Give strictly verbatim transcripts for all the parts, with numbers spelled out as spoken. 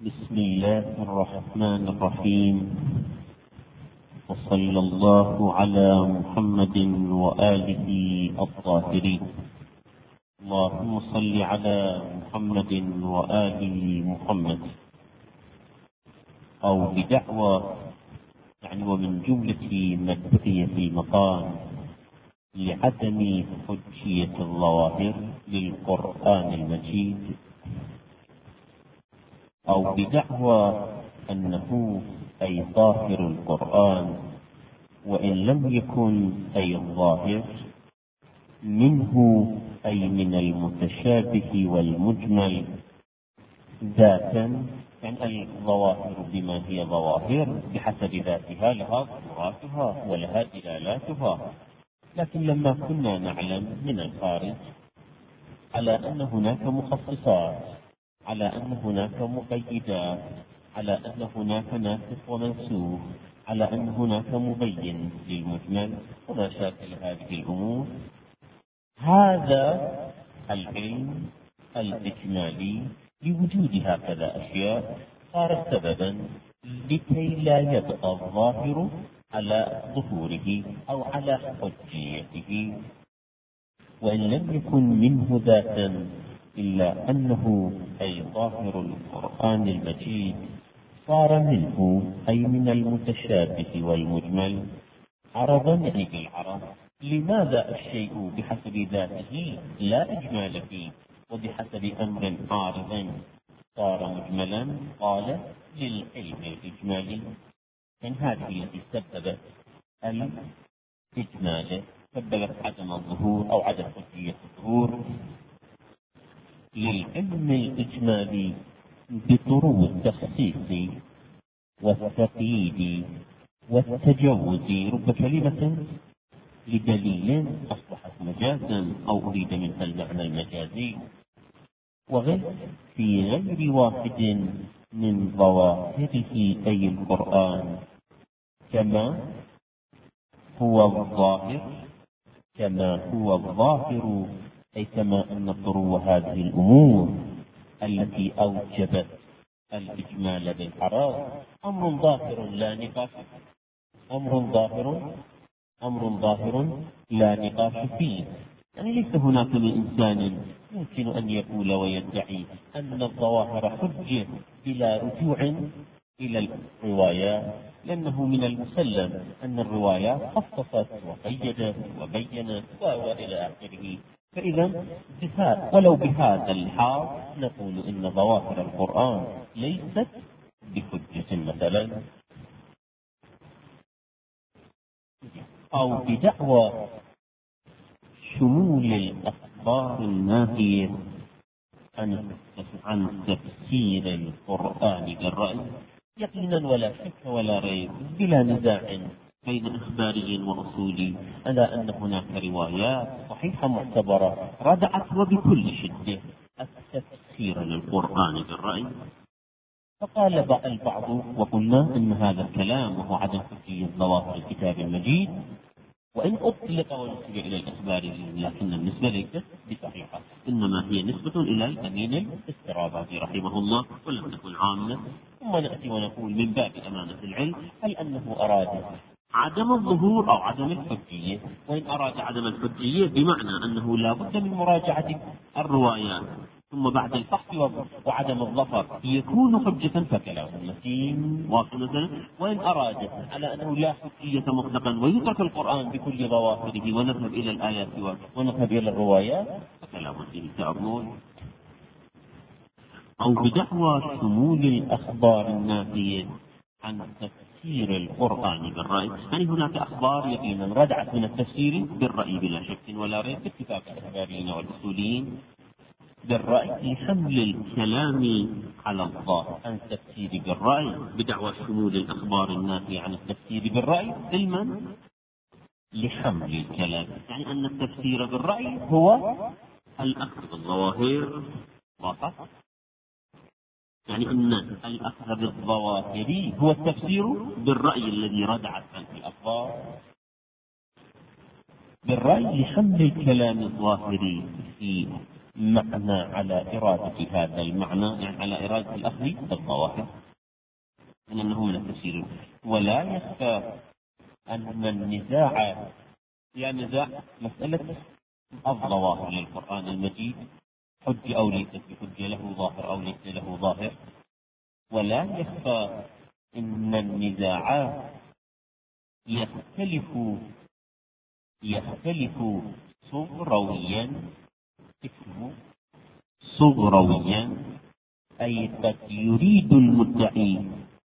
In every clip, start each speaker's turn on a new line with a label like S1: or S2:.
S1: بسم الله الرحمن الرحيم، وصلى الله على محمد وآله الطاهرين. اللهم صل على محمد وآل محمد. أو بدعوى يعني ومن جملة ما بقي في مقام لعدم حجية الظواهر للقرآن المجيد، أو بدعوى أنه أي ظاهر القرآن وإن لم يكن أي الظاهر منه أي من المتشابه والمجمل ذاتا، يعني الظواهر بما هي ظواهر بحسب ذاتها لها ظهوراتها ولها دلالاتها. لكن لما كنا نعلم من الخارج على أن هناك مخصصات، على أن هناك مقيدات، على أن هناك ناسخ ومنسوخ، على أن هناك مبين للمجمل وما شاكل هذه الأمور، هذا العلم الإجمالي لوجود هكذا أشياء صار سببا لكي لا يبقى الظاهر على ظهوره أو على حجيته، وإن لم يكن منه ذاتا إلا أنه أي ظاهر القرآن المجيد صار منه أي من المتشابه والمجمل عرضا يعني بالعرض. لماذا الشيء بحسب ذاته لا إجمال فيه وبحسب أمر عارض صار مجملا؟ قال للعلم الإجمالي، من هذه التي سببت الإجمال، سببت عدم الظهور أو عدم حجية الظهور. للعلم الإجمالي بطرق التخصيص والتقييد والتجوز رب كلمة لدليل أصبحت مجازا أو أريد منها المعنى المجازي، وغير في غير واحد من ظواهره أي القرآن، كما هو الظاهر كما هو الظاهر أي كما أن طرو هذه الأمور التي أوجبت الإجمال بالحرام أمر ظاهر لا نقاش أمر ظاهر أمر ظاهر لا نقاش فيه. يعني ليس هناك من إنسان يمكن أن يقول ويدعي أن الظواهر حجة بلا رجوع إلى الروايات، لأنه من المسلم أن الروايات خصصت وقيدت وبينت وإلى آخره. فإذا ولو بهذا الحال نقول إن ظواهر القرآن ليست بحجة مثلا. أو بدعوى شمول الأخبار الناهية عن تفسير القرآن بالرأي، يقينا ولا شك ولا ريب بلا نزاع بين إخباري وأصولي على أن هناك روايات صحيحة معتبرة ردعت وبكل شدة التفسير للقرآن بالرأي. فقال البعض وقلنا إن هذا الكلام وهو عدم حجية ظواهر الكتاب المجيد وإن أطلق ونسب إلى الإخبار، لكن النسبة ليست بصحيحة، إنما هي نسبة إلى الأمين الاسترابادي رحمه الله ولم تكن عامة. ثم نأتي ونقول من باب أمانة العلم هل أنه أراد عدم الظهور أو عدم الحجية؟ وإن أراد عدم الحجية بمعنى أنه لا بد من مراجعة الروايات ثم بعد الفحص وعدم الظفر يكون حجة فكلام متين واضح مثلا. وإن أراد على أنه لا حجية مطلقا ويترك القرآن بكل ظواهره ونذهب إلى الآيات ونذهب إلى الروايات فكلام فيه تأمل. أو بدعوى شمول الأخبار النافية عن تفسير القرآن بالرأي، يعني هناك أخبار يقينا ردعت من التفسير بالرأي بلا شك ولا ريب باتفاق الأخباريين والأصوليين بالرأي لحمل الكلام على الظاهر عن التفسير بالرأي، بدعوى شمول الأخبار النافية عن التفسير بالرأي علما لحمل الكلام، يعني أن التفسير بالرأي هو الأخذ بالظواهر فقط، يعني أن الأخذ بالظواهر هو التفسير بالرأي الذي ردعت عنه الأخبار بالرأي لحمل الكلام الظاهري في معنى على إرادة هذا المعنى، يعني على إرادة الأخذ بالظواهر، لأنه من التفسير. ولا يخفى أن النزاع، يعني نزاع مسألة الظواهر للقرآن المجيد، حج أو ليست بحجة، له ظاهر أو ليس له ظاهر. ولا يخفى أن النزاع يختلف يختلف صغرويا، اسمه صغرويا، أي قد يريد المدعي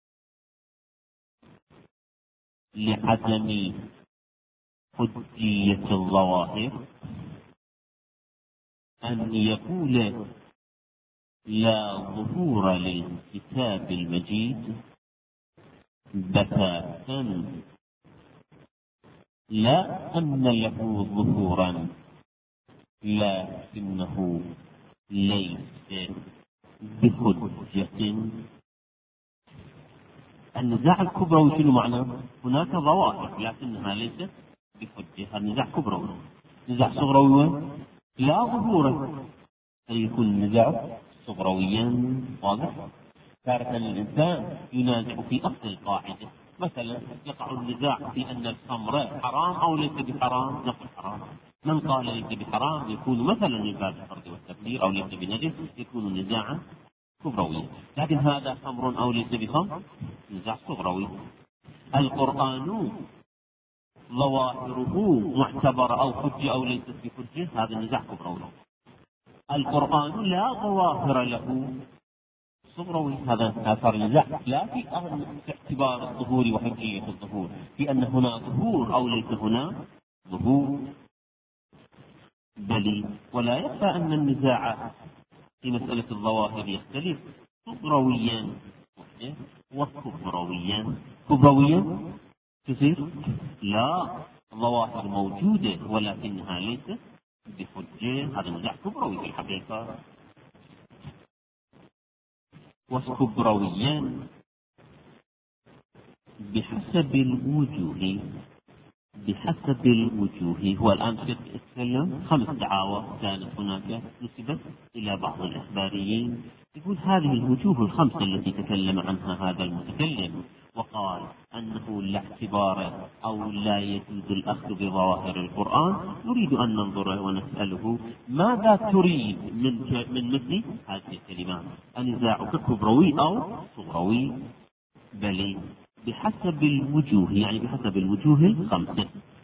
S1: لعدم حجية الظواهر أن يقول لا ظهور للكتاب المجيد بتاتا، لا أن له ظهورا لكنه ليس بحجة. النزاع الكبروي شنو معنى؟ هناك ظواهر لكنها ليست بحجة، هذا نزاع كبروي. نزاع صغروي لا ظهور، فيكون النزاع صغرويا. واضح؟ تارة الإنسان ينازع في أصل القاعدة، مثلا يقع النزاع في أن الخمر حرام أو ليس بحرام، نقول حرام. من قال ليس بحرام يكون مثلا من باب الفرد والتقدير، أو ليس بنجس، يكون نزاعا كبرويا. لكن هذا خمر أو ليس بخمر، نزاع صغروي. القرآن ظواهره معتبرة أو حجة أو ليست بحجة، هذا نزاع كبروي. القرآن لا ظواهر له، صغروي، هذا صار نزاع لا في اعتبار الظهور وحجية الظهور، في أن هنا ظهور أو ليس هنا ظهور. بل ولا يخفى أن النزاع في مسألة الظواهر يختلف صغرويا وكبرويا. كبرويا تصير لا، ظواهر موجودة ولكنها ليست بحجة، هذا نزاع كبروي في الحقيقة. وكبرويا بحسب الوجوه، بحسب الوجوه. هو الآن يتكلم خمس دعاوى كانت هناك نسبت إلى بعض الإخباريين، يقول هذه الوجوه الخمسة التي تكلم عنها هذا المتكلم، وقال أنه لا اعتبار أو لا يجوز الأخذ بظواهر القرآن، نريد أن ننظر ونسأله ماذا تريد من من مثل هذه الكلمات؟ النزاع كبروي أو صغروي؟ بل بحسب الوجوه، يعني بحسب الوجوه الخمسة.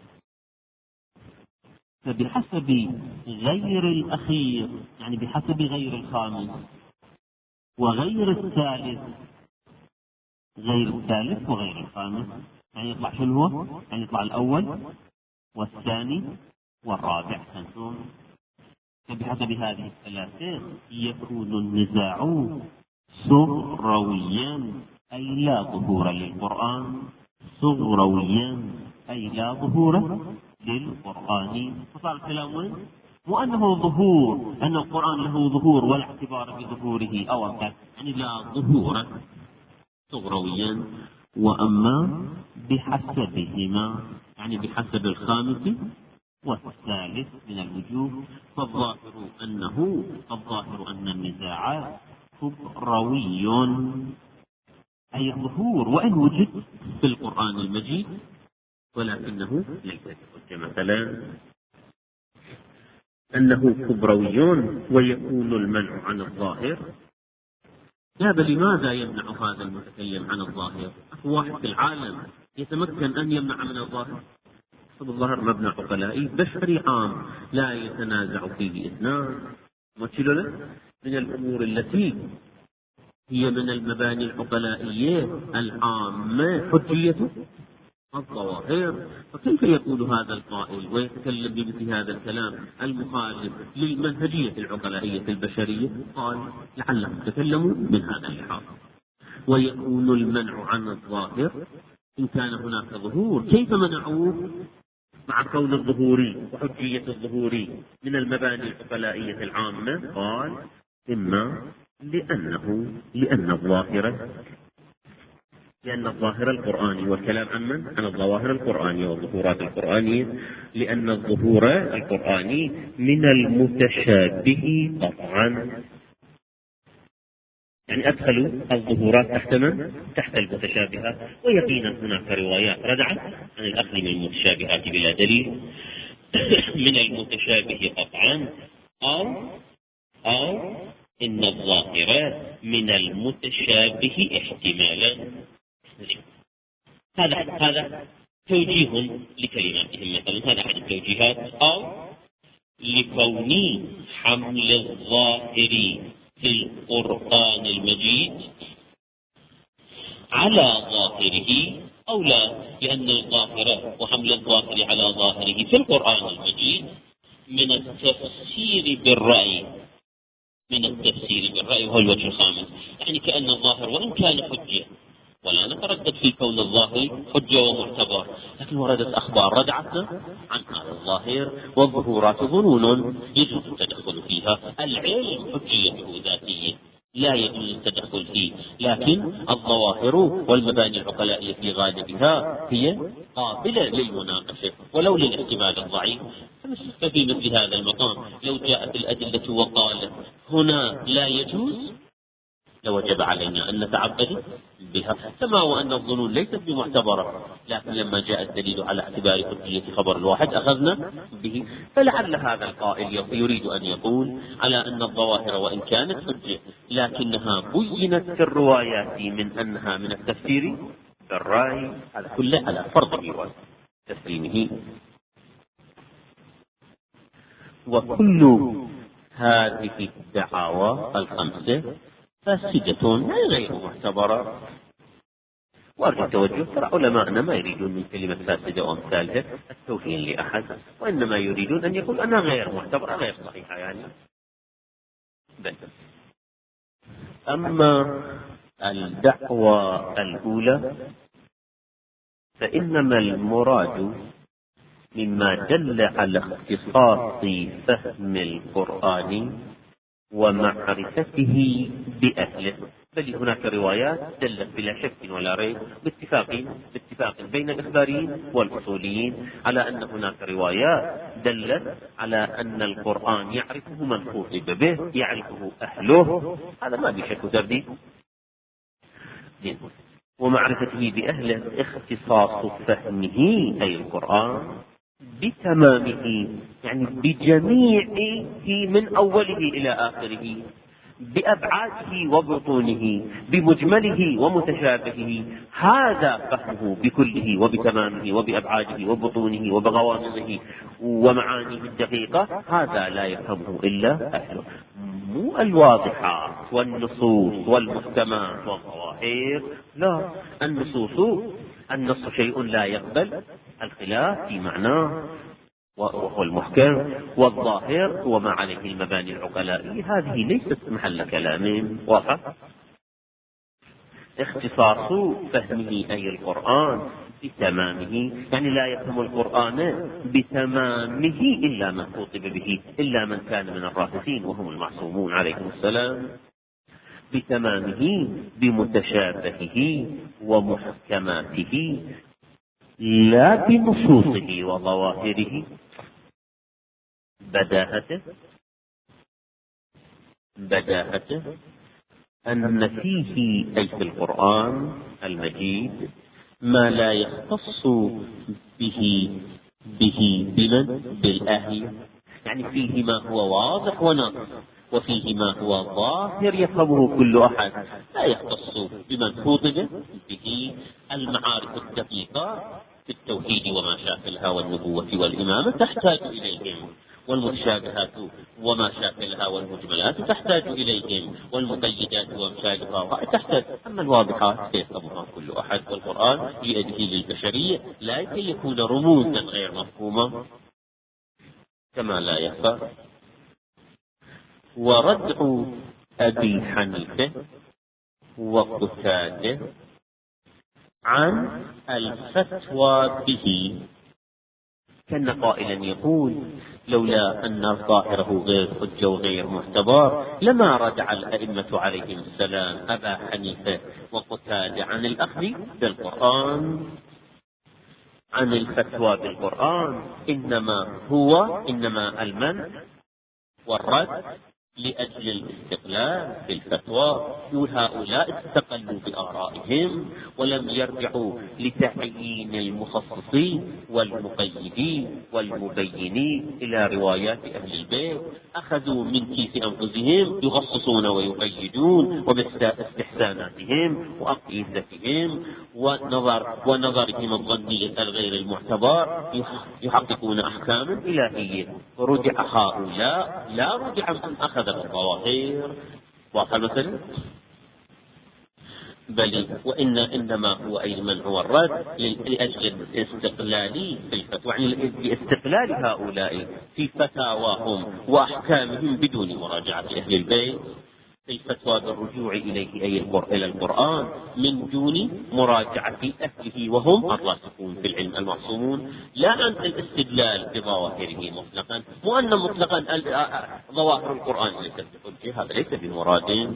S1: فبحسب غير الأخير، يعني بحسب غير الخامس وغير الثالث، غير الثالث وغير الخامس، يعني يطلع شنو هو؟ يعني يطلع الأول والثاني والرابع خمسون. فبحسب هذه الثلاثة يكون النزاع صغرويا، أي لا ظهور للقرآن، صغرويا أي لا ظهور للقرآن. فصار الكلام وين؟ مو أنه ظهور، أن القرآن له ظهور ولا اعتبار بظهوره أو أكثر، يعني لا ظهور صغرويا. وأما بحسبهما، يعني بحسب الخامس والثالث من الوجوه، فالظاهر أنه الظاهر أن النزاع كبروي، أي الظهور وإن وجد في القرآن المجيد ولكنه ليس بحجة. مثلا أنه كبروي ويكون المنع عن الظاهر. هذا لماذا يمنع هذا المتكلم عن الظاهر؟ واحد في العالم يتمكن أن يمنع من الظاهر؟ الظاهر مبنى عقلائي بشري عام لا يتنازع فيه اثنان. وكل من الأمور التي هي من المباني العقلائية العامة حجية الظواهر. فكيف يقول هذا القائل ويتكلم بمثل هذا الكلام المخالف للمنهجية العقلائية البشرية؟ قال لعلهم تكلموا من هذا اللحاظ. ويكون المنع عن الظاهر إن كان هناك ظهور، كيف منعوه مع كون الظهوري وحجية الظهوري من المباني العقلائية العامة؟ قال إما لأنه لأن الظاهر لأن الظاهر القرآني، والكلام عن من؟ عن الظواهر القرآنية والظهورات القرآنية، لأن الظهور القرآني من المتشابه قطعا. يعني أدخلوا الظهورات تحت من؟ تحت المتشابهات، ويقينا هناك روايات ردعت عن الأخذ من المتشابهات بلا دليل من المتشابه قطعا، أو أو إن الظاهر من المتشابه احتمالا. هذا هذا توجيه لكلماتهم، مثلا هذا أحد التوجيهات. أو لكون حمل الظاهر في القرآن المجيد على ظاهره أولى، لأن الظاهر وحمل الظاهر على ظاهره في القرآن المجيد من التفسير بالرأي من التفسير بالرأي وهو الوجه الخامس. يعني كأن الظاهر وإن كان حجة، ولا نتردد في كون الظاهر حجة ومعتبر، لكن وردت أخبار ردعتنا عن هذا الظاهر، والظهورات ظنون يجوز التدخل فيها. العلم حجيته ذاتية لا يجوز التدخل فيه، لكن الظواهر والمباني العقلائية في غالبها هي قابلة للمناقشة ولو للاحتمال الضعيف. ففي مثل هذا المقام لو جاءت الأدلة وقالت هنا لا يجوز لوجب علينا أن نتعبد بها، كما وأن الظنون ليست بمعتبرة، لكن لما جاء الدليل على اعتبار حجية خبر الواحد أخذنا به. فلعل هذا القائل يريد أن يقول على أن الظواهر وإن كانت حجة لكنها بينت في الروايات من أنها من التفسير بالرأي، على كل على فرضه وتسليمه. وكل هذه الدعاوى الخمسة فاسدة غير معتبرة. وأرجو التوجه، ترى علماءنا ما يريدون من كلمة فاسدة وأمثالها التوهين لأحد، وإنما يريدون أن يقول أنها غير معتبرة غير صحيحة. يعني بس. أما الدعوة الأولى فإنما المراد مما دل على اختصاص فهم القرآن ومعرفته بأهله. بل هناك روايات دلت بلا شك ولا ريب باتفاق باتفاق بين الإخباريين والأصوليين على أن هناك روايات دلت على أن القرآن يعرفه من خطب به، يعرفه أهله، هذا ما بشك ترديد. ومعرفته بأهله اختصاص فهمه أي القرآن بتمامه، يعني بجميعه من أوله إلى آخره، بأبعاده وبطونه، بمجمله ومتشابهه. هذا فهمه بكله وبتمامه وبأبعاده وبطونه وبغوامضه ومعانيه الدقيقة، هذا لا يفهمه إلا أهله. مو الواضحات والنصوص والمحكمات والظواهر، لا. النصوص النص شيء لا يقبل الخلاف في معناه وهو المحكم، والظاهر هو ما عليه المباني العقلائية، هذه ليست محل كلام. واضح؟ اختصاص فهمه أي القرآن بتمامه، يعني لا يفهم القرآن بتمامه إلا من خطب به، إلا من كان من الراسخين وهم المعصومون عليهم السلام، بتمامه بمتشابهه ومحكماته، لا بنصوصه وظواهره. بداهته بداهته أن فيه أي في القرآن المجيد ما لا يختص به به بمن بالأهل، يعني فيه ما هو واضح وناقص، وفيه ما هو ظاهر يفهمه كل أحد، لا يختص بمن خطب به. المعارف الدقيقة في التوحيد وما شاكلها والنبوة والإمامة تحتاج إليهم، والمتشابهات وما شاكلها والمجملات تحتاج إليهم، والمقيدات وامثالها تحتاج. أما الواضحات يفهمها كل أحد، والقرآن بيده للبشرية لا كي يكون رموزا غير مفهومة كما لا يخفى. وردع أبي حنيفة وقتاده عن الفتوى به كان قائلا يقول لولا أن ظاهره غير حجة وغير معتبر لما رجع الأئمة عليهم السلام أبا حنيفة وقتاده ارتاد عن الأخذ بالقرآن، عن الفتوى بالقرآن، إنما هو إنما المنع والرد لأجل الاستقلال بالفتوى. هؤلاء استقلوا بآرائهم ولم يرجعوا لتعيين المخصصين والمقيدين والمبينين إلى روايات أهل البيت. أخذوا من كيس أنفسهم يخصصون ويقيدون، وباستحساناتهم وأقيدتهم ونظر ونظرهم الظني الغير المعتبر يحققون أحكاما إلهية. ورجع هؤلاء لا رجع من أخذ الظواهر واضح مثلا، بل وإن إنما هو أي المنع والرد لأجل الاستقلال في الفتوى، يعني لاستقلال هؤلاء في فتاواهم وأحكامهم بدون مراجعة أهل البيت في الفتوى بالرجوع إليه أي إلى القرآن من دون مراجعة أهله وهم الراسخون في العلم المعصومون، لا عن الاستدلال بظواهره مطلقا. مو أن مطلقا ظواهر القرآن ليست بحجة، هذا ليس بمراد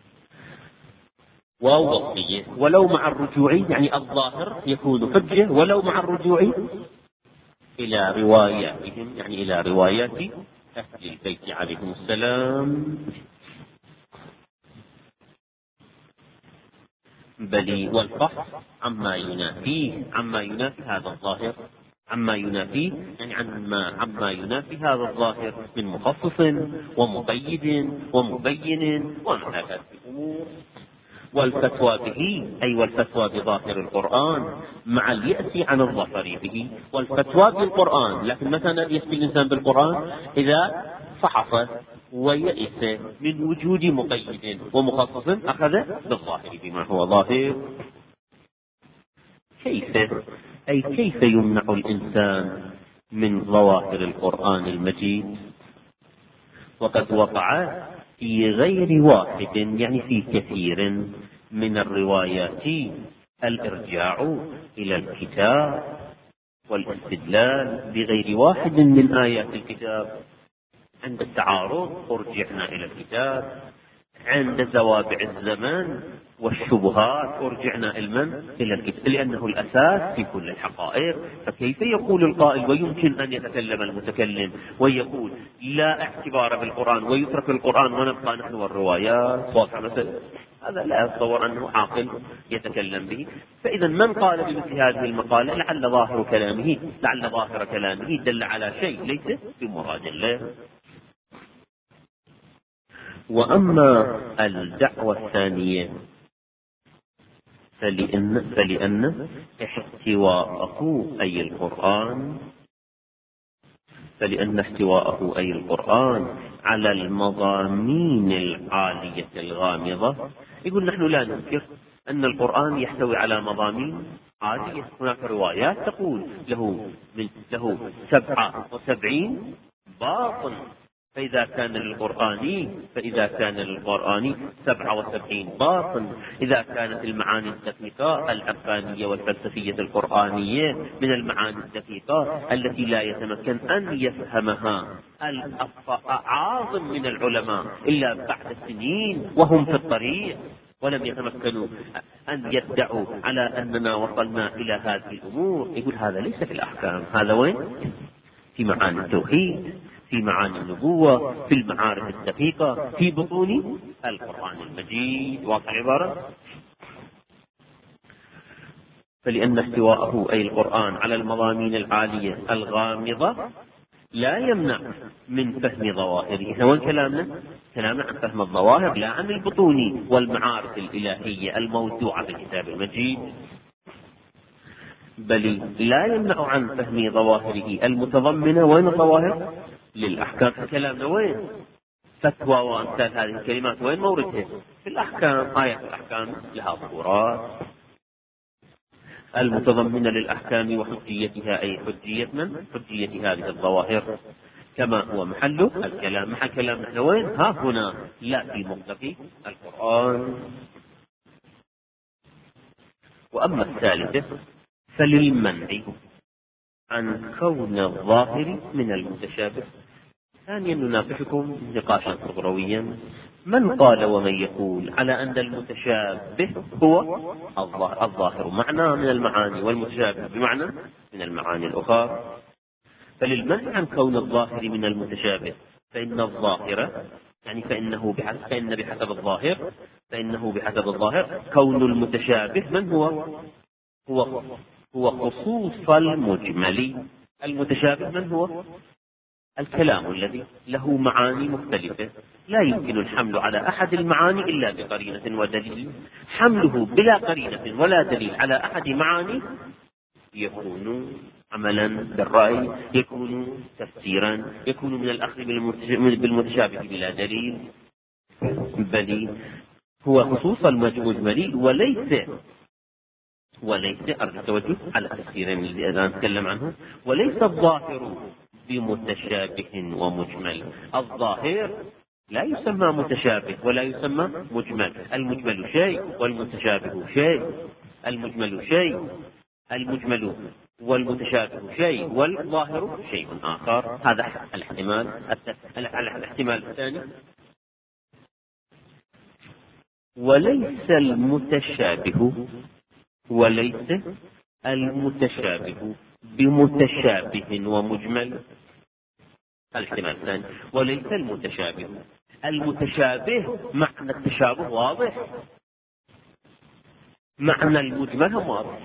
S1: ووصية، ولو مع الرجوع يعني الظاهر يكون حجة ولو مع الرجوع إلى رواياتهم، يعني إلى روايات أهل البيت عليهم السلام. بل والفحص عما ينافيه عما ينافي هذا الظاهر، عما ينافيه يعني عما عما ينافي هذا الظاهر من مخصص ومقيد ومبين ومع هذه الأمور. والفتوى به أي والفتوى بظاهر القرآن مع اليأس عن الظفر به. والفتوى بالقرآن، لكن مثلا يأتي الإنسان بالقرآن إذا فحص ويئس من وجود مقيد ومخصص أخذ بالظاهر بما هو ظاهر. كيف أي كيف يمنع الإنسان من ظواهر القرآن المجيد وقد وقع في غير واحد يعني في كثير من الروايات الإرجاع إلى الكتاب والاستدلال بغير واحد من آيات الكتاب. عند التعارض أرجعنا إلى الكتاب، عند زوابع الزمن والشبهات أرجعنا المن إلى الكتاب لأنه الأساس في كل الحقائق. فكيف يقول القائل ويمكن أن يتكلم المتكلم ويقول لا اعتبار بالقرآن ويترك القرآن ونبقى نحن والروايات؟ هذا لا أتصور أنه عاقل يتكلم به. فإذا من قال بمثل هذه المقالة لعل ظاهر كلامه لعل ظاهر كلامه دل على شيء ليس بمراد الله. وأما الدعوة الثانية فلأن, فلأن احتواءه أي القرآن فلأن احتواءه أي القرآن على المضامين العالية الغامضة. يقول نحن لا ننكر أن القرآن يحتوي على مضامين عالية. هناك روايات تقول له من له سبعة وسبعين باطن، فإذا كان للقرآن فإذا كان للقرآن سبعة وسبعين باطن، إذا كانت المعاني الدقيقة العرفانية والفلسفية القرآنية من المعاني الدقيقة التي لا يتمكن أن يفهمها الأعاظم من العلماء إلا بعد سنين وهم في الطريق ولم يتمكنوا أن يدعوا على أننا وصلنا إلى هذه الأمور. يقول هذا ليس في الأحكام، هذا وين؟ في معاني التوحيد، في معاني النبوة، في المعارف الدقيقة، في بطون القرآن المجيد. واضح العبارة؟ فلأن احتواءه أي القرآن على المضامين العالية الغامضة لا يمنع من فهم ظواهره. وين كلامنا؟ كلامنا عن فهم الظواهر لا عن البطون والمعارف الإلهية الموضوعة في الكتاب المجيد، بل لا يمنع عن فهم ظواهره المتضمنة وين الظواهر للأحكام. كلامنا وين؟ فتوى وأمثال هذه الكلمات وين موردها؟ في الأحكام. آيات الأحكام لها ظهورات المتضمنة للأحكام وحجيتها أي حجية من؟ حجية هذه الظواهر كما هو محل الكلام. محل كلام نحن وين؟ ها هنا، لا في مقتضى القرآن. وأما الثالثة فللمنع عن كون الظاهر من المتشابه. ثانيا نناقشكم نقاشا صغرويا من قال ومن يقول على أن المتشابه هو الظاهر معنى من المعاني، والمتشابه بمعنى من المعاني الأخرى. فللمنع عن كون الظاهر من المتشابه فإن الظاهر يعني فإنه بحسب فإن بحسب الظاهر فإنه بحسب الظاهر كون المتشابه من هو هو هو خصوص المجمل. المتشابه من هو؟ الكلام الذي له معاني مختلفة لا يمكن الحمل على أحد المعاني إلا بقرينة ودليل. حمله بلا قرينة ولا دليل على أحد معاني يكون عملا بالرأي، يكون تفسيرا، يكون من الأخذ بالمتشابه بلا دليل، بل هو خصوص المجمل وليس وليس أرجو التوجه على التفسيرين الذي الآن نتكلم عنه. وليس الظاهر بمتشابه ومجمل. الظاهر لا يسمى متشابه ولا يسمى مجمل. المجمل شيء والمتشابه شيء. المجمل شيء المجمل والمتشابه شيء والظاهر شيء آخر. هذا الاحتمال. الاحتمال الثاني وليس المتشابه وليس المتشابه بمتشابه ومجمل. الاحتمال الثاني وليس المتشابه المتشابه معنى التشابه واضح، معنى المجمل هم واضح.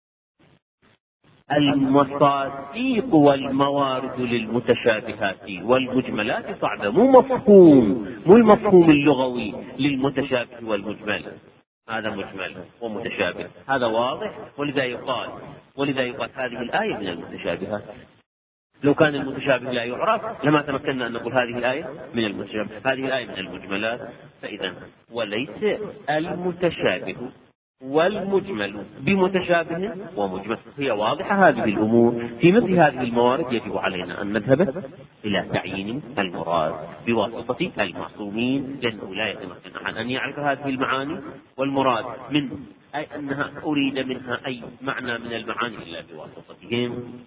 S1: المصادق والموارد للمتشابهات والمجملات صعبة، مو مفهوم مو المفهوم اللغوي للمتشابه والمجمل. هذا مجمل ومتشابه، هذا واضح. ولذا يقال ولذا يقال هذه الآية من المتشابهات. لو كان المتشابه لا يعرف لما تمكنا أن نقول هذه الآية من المتشابه، هذه الآية من المجملات. فإذا وليس المتشابه والمجمل بمتشابه ومجمل. هي واضحة هذه الأمور. في مثل هذه الموارد يجب علينا أن نذهب إلى تعيين المراد بواسطة المعصومين، لأنه لا يتمكن أحد أن يعرف هذه المعاني والمراد من أي أنها أريد منها أي معنى من المعاني إلا بواسطتهم.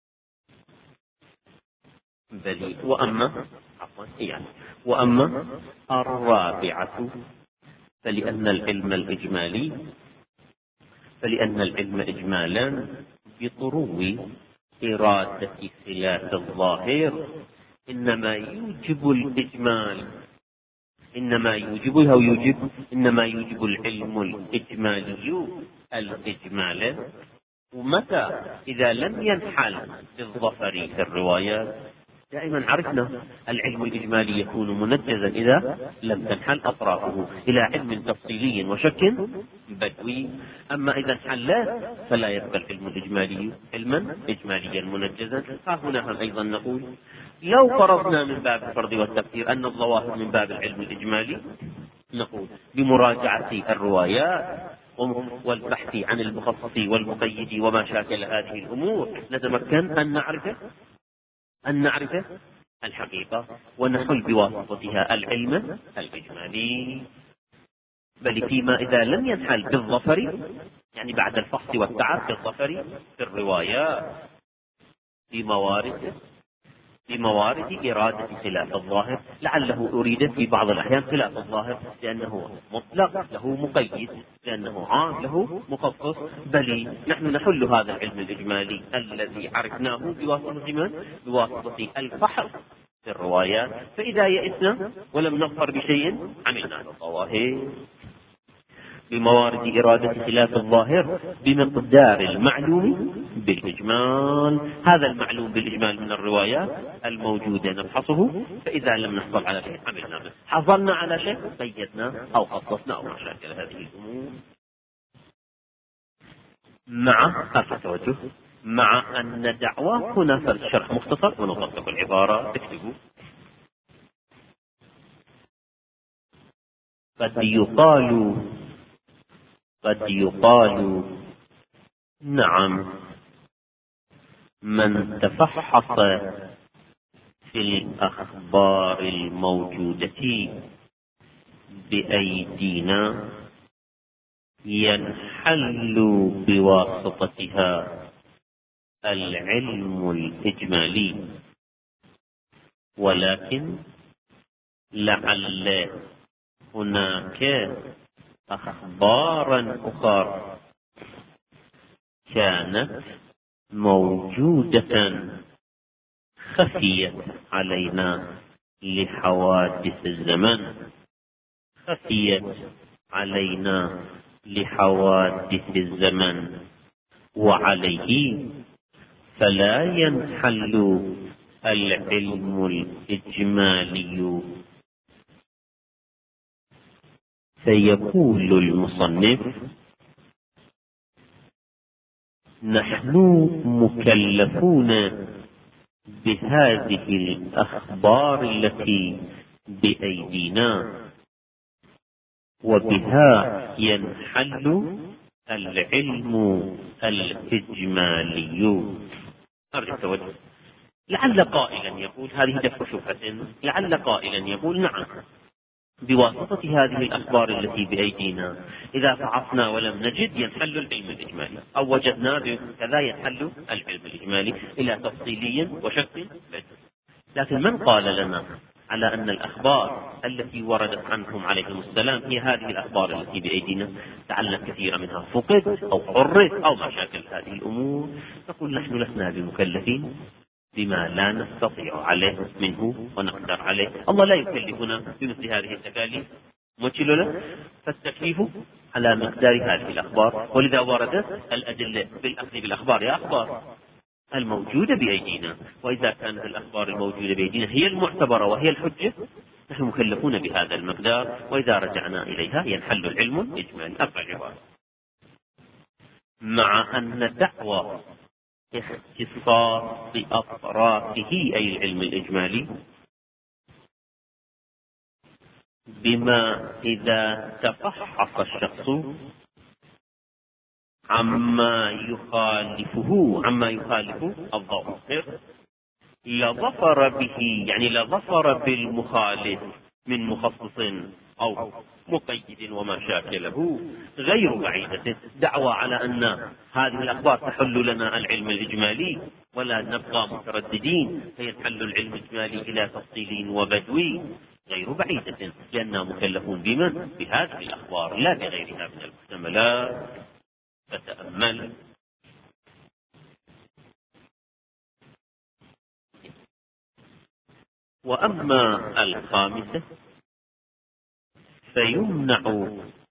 S1: بل وأما يعني وأما الرابعة فلأن العلم الإجمالي فلأن العلم إجمالا بطرو إرادة خلاف الظاهر إنما يوجب الإجمال إنما يوجب أو يوجب إنما يوجب العلم الإجمالي الإجمال. ومتى إذا لم ينحل بالظفر في الروايات. دائما عرفنا العلم الإجمالي يكون منجزا إذا لم تنحل أطرافه إلى علم تفصيلي وشك بدوي. أما إذا انحل فلا يبقى العلم الإجمالي علما إجماليا منجزا. ها هنا هم أيضا نقول لو فرضنا من باب الفرض والتفسير أن الظواهر من باب العلم الإجمالي، نقول بمراجعة الروايات والبحث عن المخصص والمقيد وما شاكل هذه الأمور نتمكن أن نعرف أن نعرف الحقيقة ونحل بواسطتها العلم الإجمالي. بل فيما إذا لم ينحل بالظفر يعني بعد الفحص والتعب بالظفر في الروايات بموارد بموارد إرادة خلاف الظاهر، لعله أريد في بعض الأحيان خلاف الظاهر لأنه مطلق له مقيد، لأنه عام له مخصص. بل نحن نحل هذا العلم الإجمالي الذي عرفناه بواسطة من؟ بواسطة الفحص في الروايات. فإذا يئسنا ولم نظفر بشيء عملنا بالظواهر بموارد إرادة خلاف الظاهر بمقدار المعلوم بالإجمال. هذا المعلوم بالإجمال من الروايات الموجودة نفحصه، فإذا لم نحصل على شيء عملنا به، حصلنا على شيء قيدنا أو خصصنا أو ما شاكل هذه الأمور. مع التوجه مع أن دعوى هنا في الشرح مختصر ونطبق العبارة. اكتبوا قد يقال قد يقال نعم من تفحص في الأخبار الموجودة بأيدينا ينحل بواسطتها العلم الإجمالي، ولكن لعل هناك أخبارا أخرى كانت موجودة خفيت علينا لحوادث الزمن، خفيت علينا لحوادث الزمن، وعليه فلا ينحل العلم الإجمالي. فيقول المصنف: نحن مكلفون بهذه الأخبار التي بأيدينا، وبها ينحل العلم الإجمالي. لعل قائلا يقول هذه دفع شبهة، لعل قائلا يقول نعم، بواسطة هذه الأخبار التي بأيدينا إذا فحصنا ولم نجد ينحل العلم الإجمالي، أو وجدنا بكذا ينحل العلم الإجمالي إلى تفصيلي وشك. لكن من قال لنا على أن الأخبار التي وردت عنهم عليهم السلام هي هذه الأخبار التي بأيدينا؟ لعل كثير منها فقد أو حرف أو مشاكل هذه الأمور. نقول نحن لسنا بمكلفين بما لا نستطيع عليه منه ونقدر عليه. الله لا يكلفنا بمثل هذه التكاليف، مجل له، فالتكليف على مقدار هذه الأخبار. ولذا وردت الأدلة بالأخذ بالأخبار يا أخبار الموجودة بأيدينا، وإذا كانت الأخبار الموجودة بأيدينا هي المعتبرة وهي الحجة نحن مكلفون بهذا المقدار، وإذا رجعنا إليها ينحل العلم الإجمالي. أربع عبارات. مع أن دعوى اختصاص أطرافه أي العلم الإجمالي بما إذا تفحص الشخص عما يخالفه عما يخالف الظاهر لظفر به، يعني لظفر بالمخالف من مخصص أو مقيد وما شاكله، غير بعيدة. دعوى على أن هذه الأخبار تحل لنا العلم الإجمالي ولا نبقى مترددين فينحل العلم الإجمالي إلى تفصيل وبدوي، غير بعيدة، لأننا مكلفون بمن؟ بهذه الأخبار لا بغيرها من المحتملات. فتأمل: وأما الخامسة فيمنع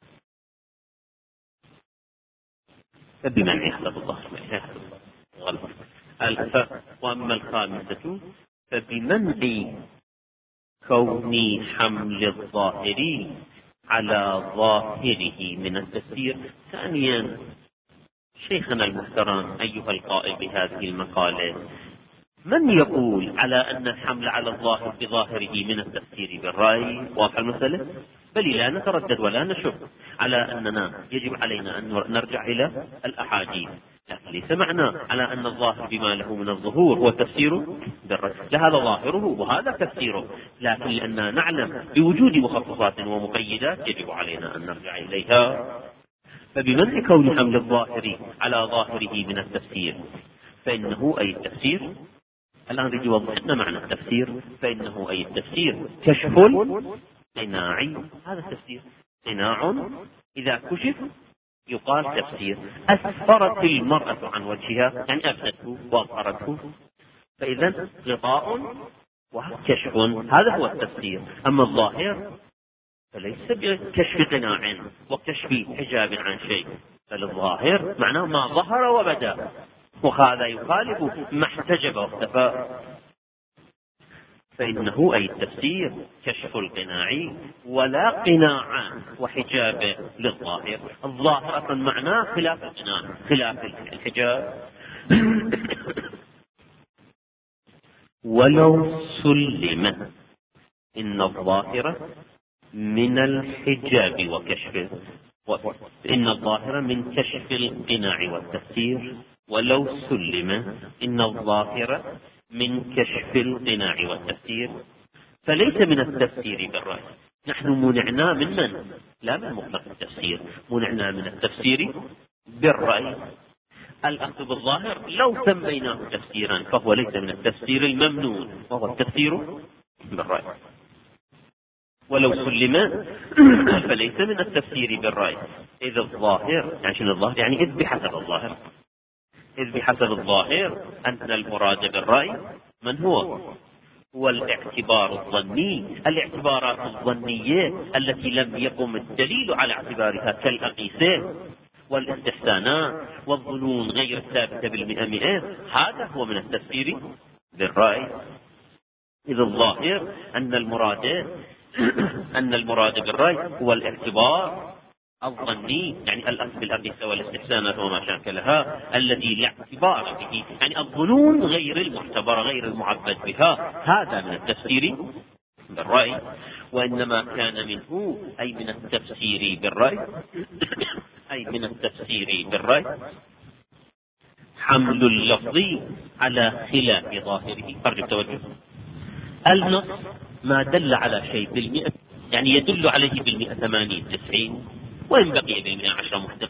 S1: فبمنع يحسب الظاهر غلط. وأما الخامسة فبمنع كون حمل الظاهر على ظاهره من التفسير. ثانيا، شيخنا المحترم أيها القائل بهذه المقالة، من يقول على أن الحمل على الظاهر بظاهره من التفسير بالرأي واضح المسألة؟ بل لا نتردد ولا نشك على أننا يجب علينا أن نرجع إلى الأحاديث، لكن ليس معنى على أن الظاهر بما له من الظهور هو التفسير بالرأي. لهذا ظاهره وهذا تفسيره، لكن لأننا نعلم بوجود مخصصات ومقيدات يجب علينا أن نرجع إليها. فبمنع كون حمل الظاهر على ظاهره من التفسير فإنه أي التفسير، الآن رجي يوضح لنا معنى التفسير، فإنه أي التفسير كشف قناعي. هذا التفسير قناع إذا كشف يقال تفسير. أسفرت المرأة عن وجهها يعني أبدته وأظهرته، فإذا غطاء وكشف، هذا هو التفسير. أما الظاهر فليس بكشف قناع وكشف حجاب عن شيء، بل الظاهر معناه ما ظهر وبدا، وهذا يخالف ما احتجب واختفى. فإنه أي التفسير كشف القناع ولا قناع وحجاب للظاهر. الظاهر أصلا معناه خلاف القناع خلاف الحجاب. ولو سلم إن الظاهر من الحجاب وكشفه، إن الظاهر من كشف القناع والتفسير. ولو سلم إن الظاهر من كشف القناع والتفسير فليس من التفسير بالرأي. نحن منعنا من من؟ لا من مطلق التفسير، منعنا من التفسير بالرأي. الأخذ بالظاهر لو سميناه تفسيرا فهو ليس من التفسير الممنون، وهو التفسير بالرأي. ولو سلم فليس من التفسير بالرأي، إذ الظاهر يعني شنو الظاهر؟ يعني إذ بحسب الظاهر، إذ بحسب الظاهر أن المراد بالرأي من هو؟ هو الاعتبار الظني، الاعتبارات الظنية التي لم يقم الدليل على اعتبارها كالأقيسة والاستحسانات والظنون غير الثابتة بالمئة مئة، هذا هو من التفسير بالرأي. إذ الظاهر أن المراد أن المراد بالرأي هو الاعتبار الظني، يعني الأخذ بالأقيسة والاستحسانات وما شاكلها الذي لا اعتبار به، يعني الظنون غير المعتبرة غير المعبد بها، هذا من التفسير بالرأي. وإنما كان منه أي من التفسير بالرأي أي من التفسير بالرأي حمل اللفظ على خلاف ظاهره. أرجو التوجه. النص ما دل على شيء بالمئة، يعني يدل عليه بالمئة ثمانين تسعين، وإن بقي بالمئة عشرة محتمل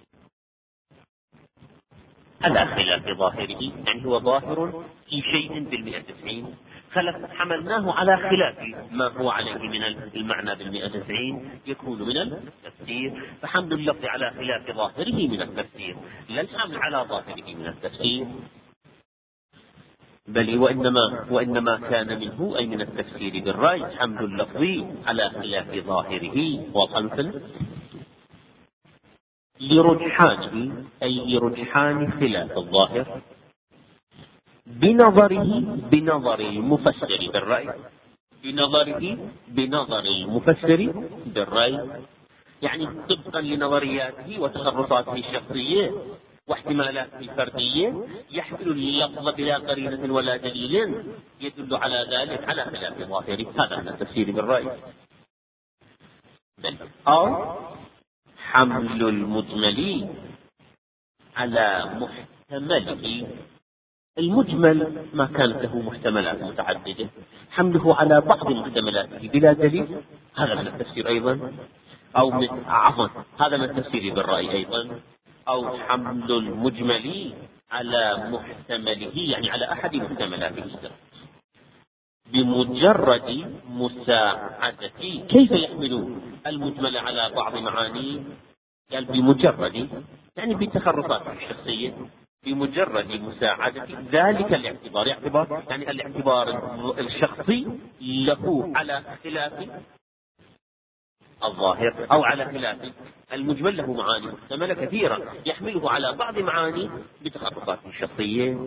S1: على خلاف ظاهره، يعني هو ظاهر في شيء بالمئة تسعين، حملناه على خلاف ما هو عليه من المعنى بالمئة تسعين يكون من التفسير. فحمل اللفظ على خلاف ظاهره من التفسير، لا الحمل على ظاهره من التفسير، بل وإنما, وإنما كان منه أي من التفسير بالرأي حمل اللفظ على خلاف ظاهره وخلفا لرجحانه، أي لرجحان خلاف الظاهر بنظره بنظر المفسر بالرأي، بنظره بنظر المفسر بالرأي، يعني طبقا لنظرياته وتصرفاته الشخصية واحتمالاته الفردية يحمل اللفظ بلا قرينة ولا دليل يدل على ذلك على خلاف ظاهره، هذا من التفسير بالرأي. أو حمل المجمل على محتمله، المجمل ما كانت له محتملات متعددة، حمله على بعض محتملاته بلا دليل هذا من التفسير أيضا، أو من عفوا هذا من التفسير بالرأي أيضا. أو حمل المجمل على محتمله، يعني على أحد محتملاته بمجرد مساعدة. كيف يحمل المجمل على بعض معانيه؟ قال يعني بمجرد، يعني بتخرصاته الشخصية، بمجرد مساعدة ذلك الاعتبار، اعتبار يعني الاعتبار الشخصي له على خلاف الظاهر أو على خلاف المجمل، له معاني محتملة كثيرة يحمله على بعض معاني بتخرصاته الشخصية،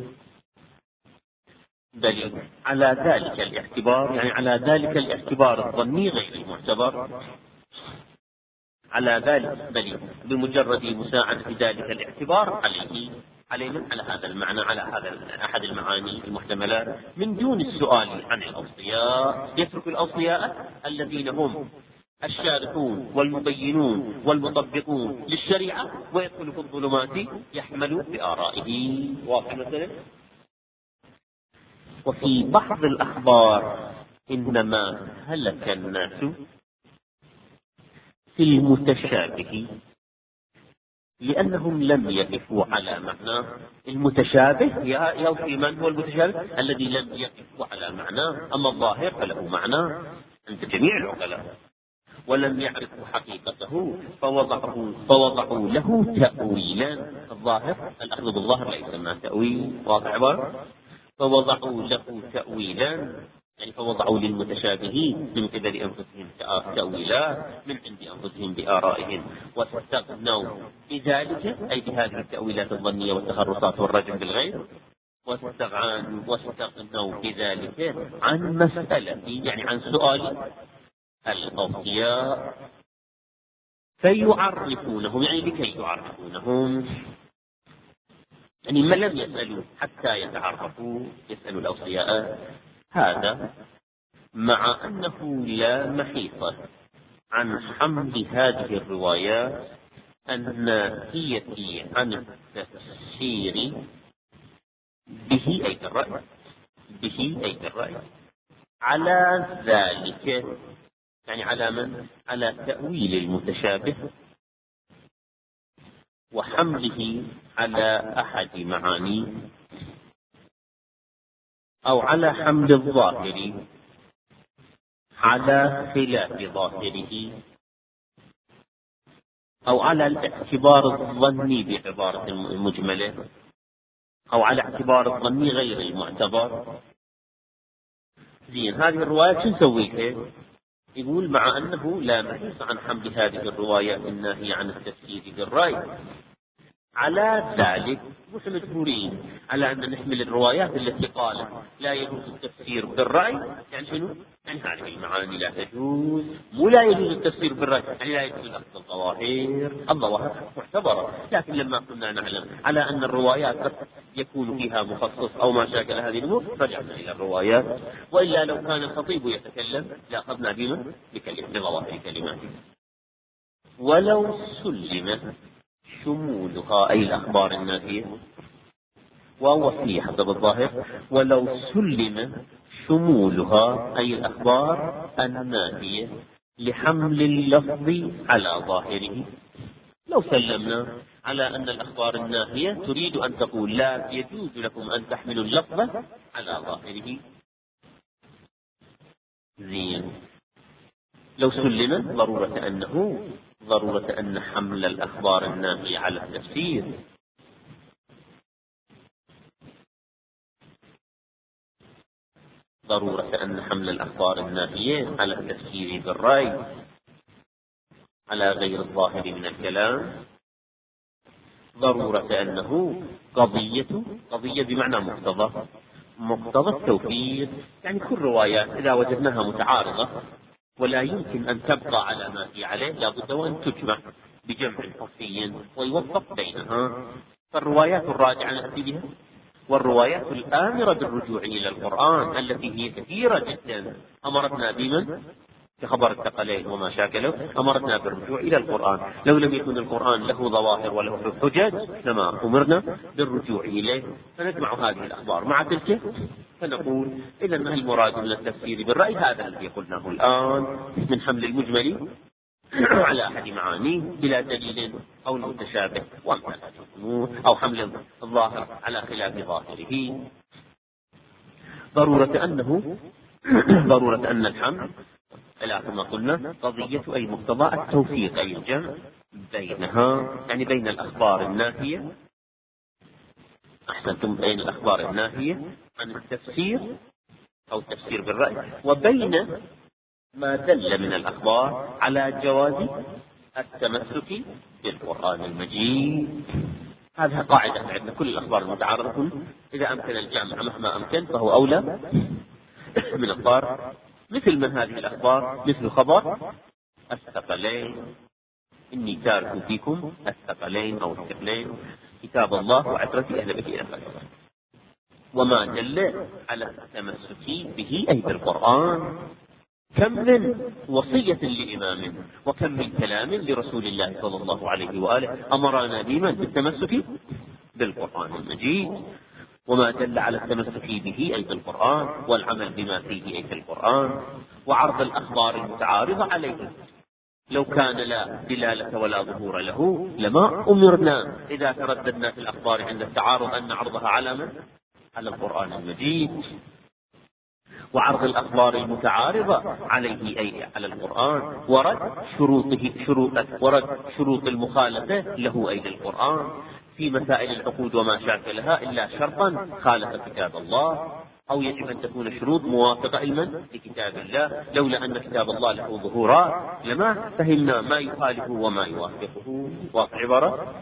S1: بل على ذلك الاعتبار، يعني على ذلك الاعتبار الظني غير المعتبر، على ذلك بل بمجرد مساعدة ذلك الاعتبار عليه عليه على هذا المعنى، على هذا أحد المعاني المحتملات، من دون السؤال عن الأوصياء. يترك الأوصياء الذين هم الشارحون والمبينون والمطبقون للشريعة ويدخل في الظلمات يحمل بآرائه. واضح مثلا. وفي بعض الأخبار إنما هلك الناس في المتشابه لأنهم لم يقفوا على معناه. المتشابه يا في من هو المتشابه؟ الذي لم يقفوا على معناه، أما الظاهر فله معنى عند جميع العقلاء ولم يعرفوا حقيقته فوضعوا, فوضعوا له تأويلا. الظاهر الأخذ بالظاهر لا يسمى تأويل، واضح عبارة؟ فوضعوا له تأويلا، يعني فوضعوا للمتشابه من قبل أنفسهم تأويلات من عند أنفسهم بآرائهم، واستغنوا بذلك أي بهذه التأويلات الظنية والتخرصات والرجم بالغير، واستغنوا بذلك عن مسألة، يعني عن سؤال الأوصياء فيعرفونهم، يعني لكي يعرفونهم، يعني ما لم يسألوا حتى يتعرفوا يسألوا الأوصياء. هذا مع أنه لا محيط عن حمل هذه الروايات الناهية عن التفسير به أي بالرأي به أي بالرأي على ذلك، يعني على من؟ على تأويل المتشابه وحمله على أحد معانيه، أو على حمل الظاهر على خلاف ظاهره أو على الاعتبار الظني بعبارة المجملة أو على اعتبار الظني غير المعتبر. زين، هذه الرواية شو نسويها؟ يقول مع أنه لا محيص عن حمل هذه الروايات الناهية عن التفسير بالرأي، على ذلك مش مجبورين على أن نحمل الروايات التي قالت لا يجوز التفسير بالرأي. يعني شنو؟ يعني هذه المعاني لا تجوز، مو لا يجوز التفسير بالرأي يعني لا يجوز أخذ الظواهر، الظواهر معتبرة، لكن لما كنا نعلم على أن الروايات يكون فيها مخصص أو ما شاكل هذه الأمور رجعنا إلى الروايات، وإلا لو كان الخطيب يتكلم لأخذنا بما بكلمة بظواهر كلماته. ولو سلم شمولها أي الأخبار النافية، وهو فيه حسب الظاهر، ولو سلم شمولها أي الأخبار النافية لحمل اللفظ على ظاهره. لو سلمنا على أن الأخبار النافية تريد أن تقول لا يجوز لكم أن تحملوا اللفظ على ظاهره. زين، لو سلم ضرورة أنه ضرورة أن حمل الأخبار النافية على التفسير ضرورة أن حمل الأخبار النافية على التفسير بالرأي على غير الظاهر من الكلام ضرورة أنه قضية قضية بمعنى مقتضى مقتضى التوفيق. يعني كل روايات إذا وجدناها متعارضة ولا يمكن أن تبقى على ما هي عليه لابد وأن تجمع بجمع حسي ويوفق بينها. فالروايات الراجعة نأتي بها، والروايات الآمرة بالرجوع إلى القرآن التي هي كثيرة جدا أمرتنا بمن كخبر الثقلين وما شاكله، أمرتنا بالرجوع إلى القرآن. لو لم يكن القرآن له ظواهر وله حجج لما أمرنا بالرجوع إليه. فنجمع هذه الأخبار مع تلك فنقول إذا ما المراد من التفسير بالرأي هذا الذي قلناه الآن من حمل المجمل على أحد معانيه بلا دليل أو المتشابه وأمثال الأمور، أو حمل الظاهر على خلاف ظاهره. ضرورة أنه ضرورة أن الحمل إلى كما قلنا قضية أي مقتضى التوفيق أي الجمع بينها، يعني بين الأخبار الناهية أحسنتم بين الأخبار الناهية عن التفسير أو التفسير بالرأي وبين ما دل من الأخبار على جواز التمسك بالقرآن المجيد. هذه قاعدة عندنا كل الأخبار المتعارضة إذا أمكن الجمع مهما أمكن فهو أولى من الأخبار. مثل من هذه الأخبار مثل خبر الثقلين، إني تارك فيكم الثقلين أو الثقلين كتاب الله وعترة أهل بيت إلى آخره، وما دل على التمسك به أي بالقرآن. كم من وصية لإمام وكم من كلام لرسول الله صلى الله عليه وآله أمرنا بمن بالتمسك بالقرآن المجيد، وما دل على التمسك به أي بالقرآن والعمل بما فيه أي بالقرآن، وعرض الأخبار المتعارضة عليه. لو كان لا دلالة ولا ظهور له لما أمرنا إذا ترددنا في الأخبار عند التعارض أن نعرضها على من؟ على القرآن المجيد. وعرض الأخبار المتعارضة عليه أي على القرآن، ورد شروطه شروط ورد شروط المخالفة له أي للقرآن في مسائل العقود وما شاكلها إلا شرطا خالف كتاب الله، أو يجب أن تكون الشروط موافقة علما لكتاب الله. لولا أن كتاب الله له ظهورات لما فهمنا ما يخالفه وما يوافقه. واضح عبارة؟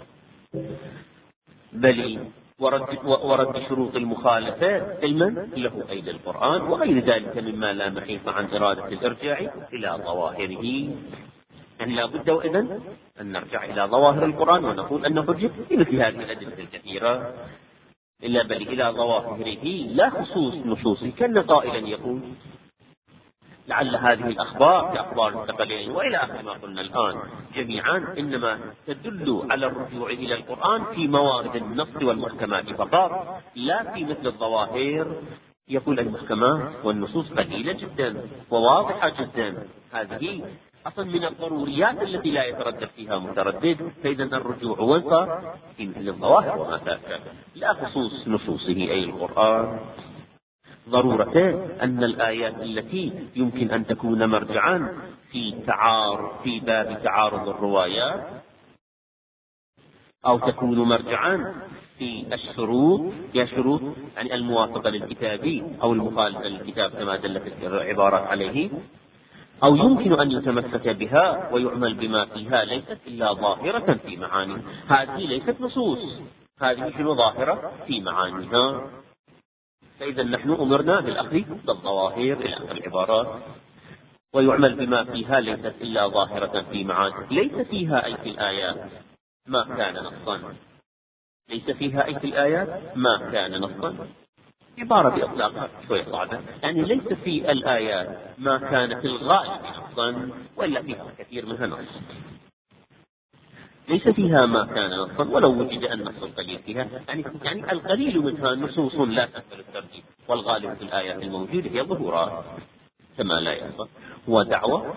S1: بل ورد, ورد شروط المخالفة علما له أي للقرآن وغير ذلك مما لا محيص عن إرادة الإرجاع إلى ظواهره. يعني لا بد وإذن أن نرجع إلى ظواهر القرآن ونقول أن حجة في مثل هذه الأدلة الكثيرة، إلا بل إلى ظواهره لا خصوص نصوصه. كان قائلا يقول لعل هذه الأخبار كأخبار الثقلين وإلى آخر ما قلنا الآن جميعا إنما تدل على الرجوع إلى القرآن في موارد النص والمحكمات فقط، لا في مثل الظواهر. يقول المحكمات والنصوص قليلة جدا وواضحة جدا، هذه أصلا من الضروريات التي لا يتردد فيها متردد. فإذا الرجوع والفار في مثل الظواهر وما تأكد لا خصوص نصوصه أي القرآن. ضرورتان: أن الآيات التي يمكن أن تكون مرجعا في تعارض في باب تعارض الروايات، أو تكون مرجعا في الشروط، يا شروط يعني الموافقة للكتاب أو المخالفة للكتاب كما دلت العبارات عليه، أو يمكن أن يتمسك بها ويعمل بما فيها ليست إلا ظاهرة في معانيها. هذه ليست نصوص، هذه شنو؟ ظاهرة في معانيها. فإذا نحن أمرنا بالأخذ بالظواهر إلى آخر العبارات. ويعمل بما فيها ليست إلا ظاهرة في معانيها، ليس فيها أي في الآيات ما كان نصا، ليس فيها أي في الآيات ما كان نصا. عبارة بإطلاقها شوية صعبة، يعني ليس في الآيات ما كان في الغالب نصا، وإلا فيها كثير منها نص. ليس فيها ما كان نصا ولو وجد النص القليل فيها، يعني يعني القليل منها نصوص لا تقبل الترتيب، والغالب في الآيات الموجودة هي ظهورات كما لا يحصل. ودعوة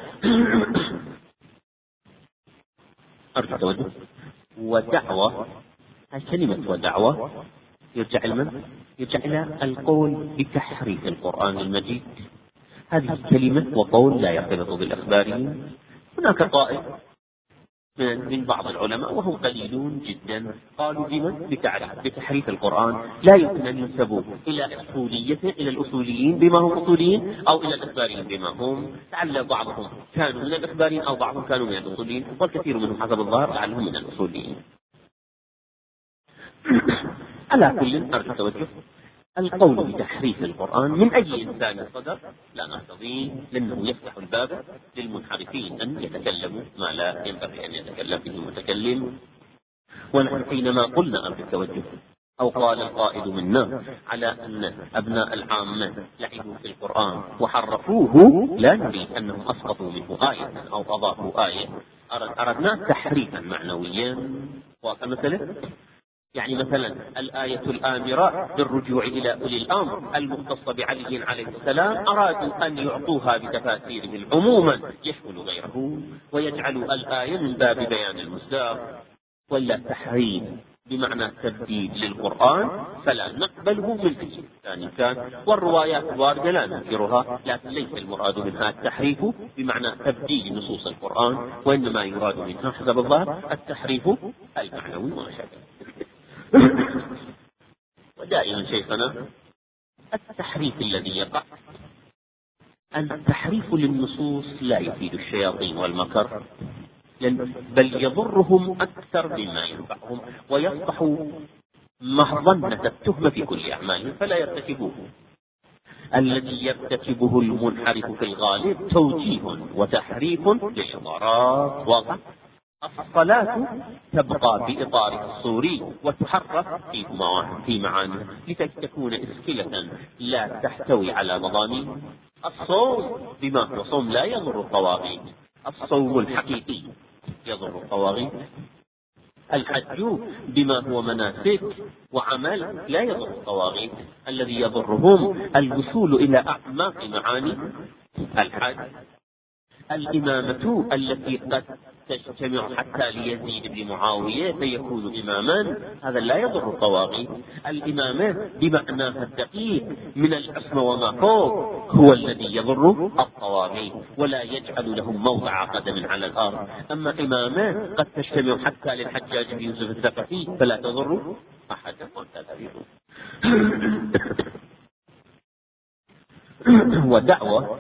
S1: أرجو توجه. ودعوة، الكلمة ودعوة يرجع لمن؟ يرجع إلى القول بتحريف القرآن المجيد. هذه الكلمة وقول لا يرتبط بالأخباريين. هناك طائف من بعض العلماء وهم قليلون جدا قالوا بمن؟ بتحريف القرآن. لا يمكن أن ينسبوا إلى أصولية إلى الأصوليين بما هم أصوليين، أو إلى الأخباريين بما هم. لعل بعضهم كانوا من الأخباريين أو بعضهم كانوا من الأصوليين، والكثير منهم حسب الظاهر لعلهم من الأصوليين. على كل أرجو توجه. القول بتحريف القرآن من أي إنسان صدر لا نرتضيه، لأنه يفتح الباب للمنحرفين أن يتكلموا ما لا ينبغي أن يتكلم به المتكلم. ونحن حينما قلنا أرجو التوجه أو قال القائد منا على أن أبناء العامة لعبوا في القرآن وحرفوه، لا نريد أنهم أسقطوا منه آية أو أضافوا آية، أردنا تحريفا معنويا. ومثلا يعني مثلا الآية الآمرة بالرجوع إلى أولي الأمر المختصة بعلي عليه السلام، أرادوا أن يعطوها بتفاسيرهم عموما يشمل غيره، ويجعلوا الآية من باب بيان المصداق. ولا تحريف بمعنى تبديل للقرآن فلا نقبله من أي إنسان كان. والروايات واردة لا ننكرها، لكن ليس المراد منها التحريف بمعنى تبديل نصوص القرآن، وإنما يراد منها حسب الظاهر التحريف المعنوي وما شابه. ودائما شيخنا التحريف الذي يقع، التحريف للنصوص لا يفيد الشياطين والمكر، بل يضرهم أكثر مما ينفعهم، ويصبح مظنة التهمة في كل أعمالهم فلا يرتكبوه. الذي يرتكبه المنحرف في الغالب توجيه وتحريف للعبارات. واضح؟ الصلاة تبقى بإطار الصوري وتحرف في معانيها لكي تكون إسكلة لا تحتوي على مضامين. الصوم بما هو صوم لا يضر الطواغيت، الصوم الحقيقي يضر الطواغيت. الحج بما هو مناسك وعمل لا يضر الطواغيت، الذي يضرهم الوصول إلى أعماق معاني الحج. الإمامة التي قد تجتمع حتى ليزيد بن معاوية فيكون إماما، هذا لا يضر الطواغيت. الإمامة بمعناها الدقيق من العصمة وما فوق هو الذي يضر الطواغيت ولا يجعل لهم موضع قدم على الأرض. أما إمامة قد تجتمع حتى للحجاج بن يوسف الثقفي فلا تضر أحدا. ودعوة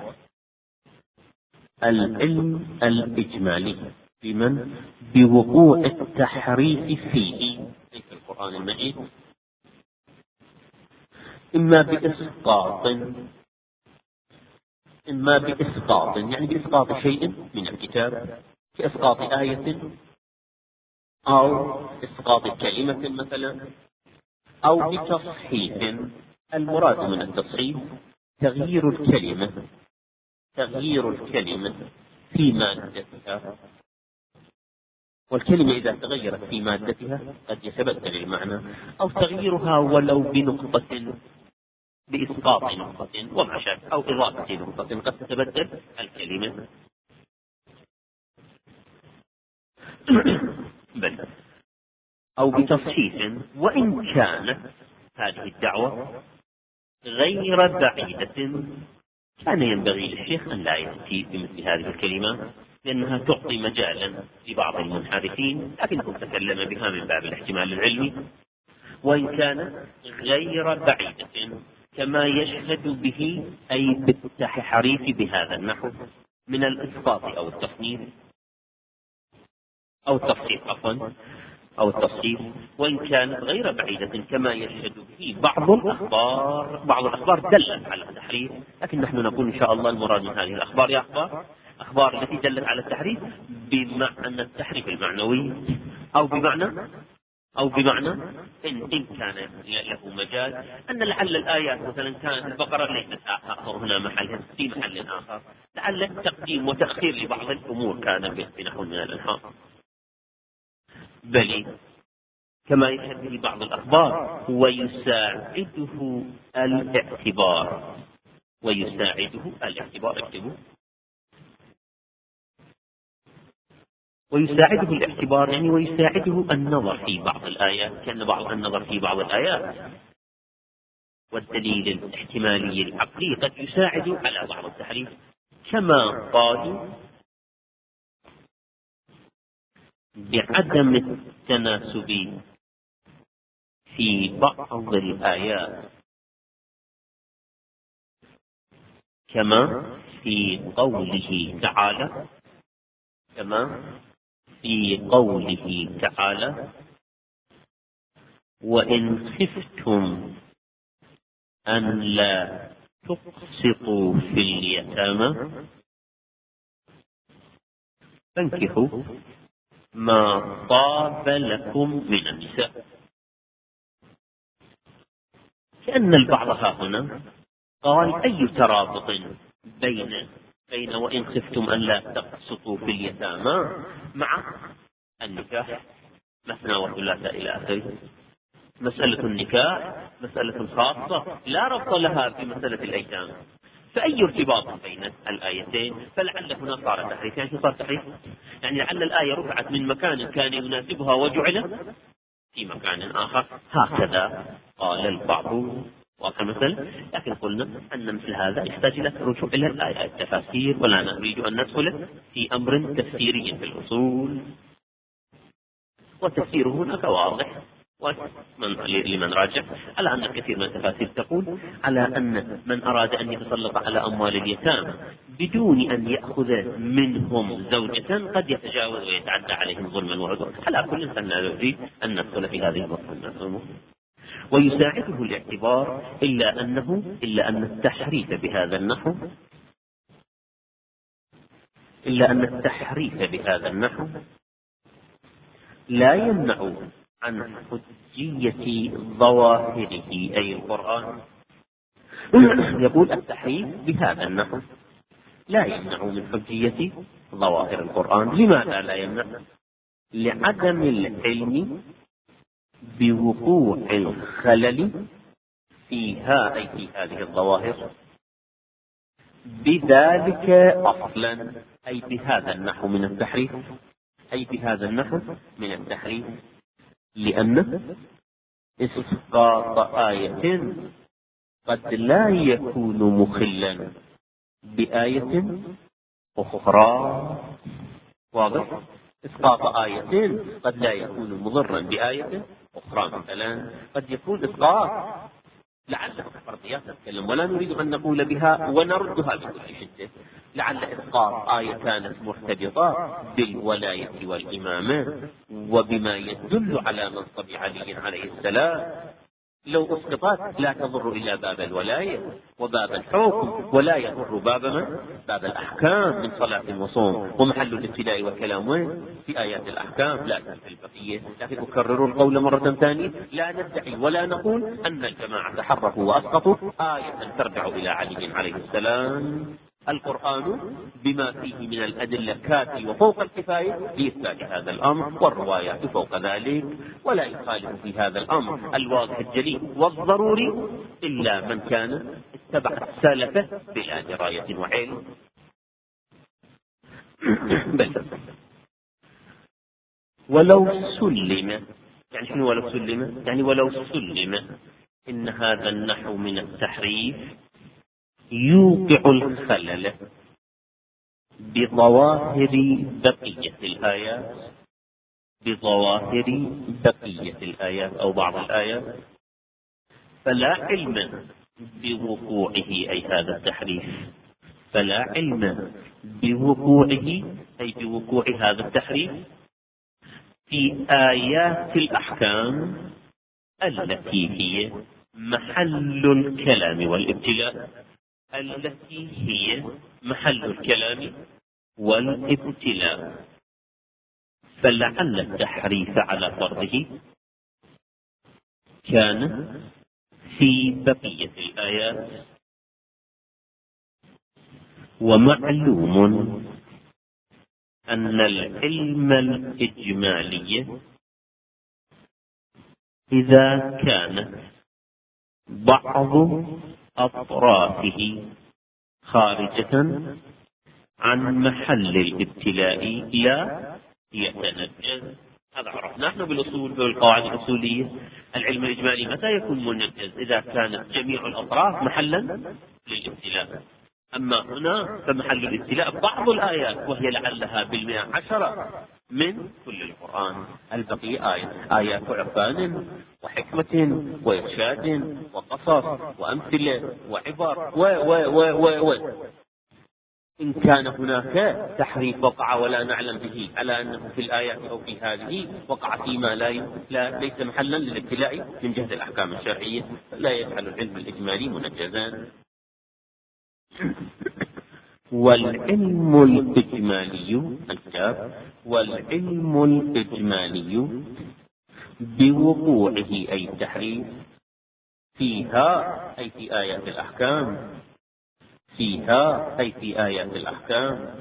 S1: العلم الإجمالي بمن؟ بوقوع التحريف فيه في القرآن المجيد، إما بإسقاط إما بإسقاط يعني بإسقاط شيء من الكتاب كإسقاط آية أو إسقاط كلمة مثلا، أو بتصحيح. المراد من التصحيح تغيير الكلمة تغيير الكلمة في مادتها، والكلمة إذا تغيرت في مادتها قد يتبدل المعنى، أو تغييرها ولو بنقطة بإسقاط نقطة وما شابه، أو إضافة نقطة قد تتبدل الكلمة. بل أو بتصحيح. وإن كانت هذه الدعوة غير بعيدة كان ينبغي للشيخ أن لا يأتي بمثل هذه الكلمات، لأنها تعطي مجالا لبعض المنحرفين، لكنه تكلم بها من باب الاحتمال العلمي. وإن كان غير بعيدة كما يشهد به أي بالتحريف بهذا النحو من الإسقاط أو التصنيف أو التفصيل عفوا أو التفصيل. وإن كانت غير بعيدة كما يشهد به بعض الأخبار، بعض الأخبار دلت على التحريف، لكن نحن نقول إن شاء الله المراد من هذه الأخبار يا أخبار أخبار التي دلت على التحريف بمعنى التحريف المعنوي، أو بمعنى أو بمعنى إن, إن كان له مجال أن لعل الآيات مثلا كانت البقرة ليست هنا محلها في محل آخر، لعل تقديم وتأخير لبعض الأمور كان بنحو من الإلحاق، بل كما يشهد به بعض الأخبار ويساعده الاعتبار ويساعده الاعتبار اكتبوا ويساعده الاعتبار يعني ويساعده النظر في بعض الآيات، كان بعض النظر في بعض الآيات والدليل الاحتمالي العقلي قد يساعد على بعض التحريف، كما قالوا بعدم التناسب في بعض الآيات، كما في قوله تعالى كما في قوله تعالى وإن خفتم أن لا تقسطوا في اليتامى فانكحوا ما طاب لكم من النساء. كأن البعض ها هنا قال أي ترابط بين بين وإن خفتم أن لا تقسطوا في اليتامى مع النكاح مثنى وثلاثة إلى آخره. مسألة النكاح مسألة خاصة لا ربط لها بمسألة الأيتام، فأي ارتباط بين الآيتين؟ فلعل هنا صار تحريف. يعني صار تحريف يعني لعل الآية رفعت من مكان كان يناسبها وجعلت في مكان آخر، هكذا قال البعض وكمثل. لكن قلنا أن مثل هذا يحتاج إلى الرجوع إلى الآية التفاسير، ولا نريد أن ندخل في أمر تفسيري في الأصول، والتفسير هناك واضح لمن راجع على أن كثير من التفاسير تقول على أن من أراد أن يتسلط على أموال اليتامى بدون أن يأخذ منهم زوجة قد يتجاوز ويتعدى عليهم ظلما وعدوى. على كل فلا نريد أن ندخل في هذه المفهومات. ويساعده الاعتبار إلا أنه إلا أن التحريف بهذا النحو إلا أن التحريف بهذا النحو لا يمنع عن حجية ظواهره أي القرآن. يقول التحريف بهذا النحو لا يمنع من حجية ظواهر القرآن. لماذا لا يمنع؟ لعدم العلم بوقوع الخلل فيها أي في هذه الظواهر بذلك أصلا، أي بهذا النحو من التحريف أي بهذا النحو من التحريف لأن إسقاط آية قد لا يكون مخلا بآية أخرى. واضح؟ إسقاط آية قد لا يكون مضرا بآية أخرى. مثلا قد يكون إسقاط لعله فرضيات نتكلم ولا نريد أن نقول بها ونردها بكل شدة. لعل إسقاط آية كانت مرتبطة بالولاية والإمامة وبما يدل على منصب علي عليه السلام، لو أسقطت لا تضر إلا باب الولاية وباب الحكم ولا يضر باب ما؟ باب الأحكام من صلاة وصوم، ومحل الابتلاء والكلام وين؟ في آيات الأحكام لا في البقية. لكن أكرر القول مرة ثانية، لا ندعي ولا نقول أن الجماعة تحرفوا وأسقطوا آية ترجع إلى علي عليه السلام. القرآن بما فيه من الأدلة كافي وفوق الكفاية لإثبات هذا الأمر، والروايات فوق ذلك، ولا يخالف في هذا الأمر الواضح الجلي والضروري إلا من كان اتبع السلف بلا دراية وعلم. بل ولو سلم، يعني شنو ولو سلم؟ يعني ولو سلم إن هذا النحو من التحريف يوقع الخلل بظواهر بقية الآيات بظواهر بقية الآيات أو بعض الآيات، فلا علم بوقوعه أي هذا التحريف، فلا علم بوقوعه أي بوقوع هذا التحريف في آيات الأحكام التي هي محل الكلام والابتلاء التي هي محل الكلام والابتلاء. فلعل التحريف على فرضه كان في بقية الآيات. ومعلوم أن العلم الإجمالي إذا كانت بعض أطرافه خارجة عن محل الابتلاء لا يتنجز. هذا عرفنا نحن بالأصول بالقواعد الأصولية. العلم الإجمالي متى يكون منجز؟ إذا كانت جميع الأطراف محلا للابتلاء. أما هنا فمحل الابتلاء بعض الآيات، وهي لعلها بالمئة عشرة من كل القرآن. البقية آيات آيات عرفان وحكمة وإرشاد وقصص وأمثلة وعبر و و و و و إن كان هناك تحريف وقع ولا نعلم به على أنه في الآيات أو في هذه وقع فيما لا, لا ليس محلا للابتلاء من جهة الأحكام الشرعية، لا يجعل العلم الإجمالي منجزا. والعلم الإجمالي الكتاب والعلم الإجمالي بوقوعه أي التحريف فيها أي في آيات الأحكام فيها أي في آيات الأحكام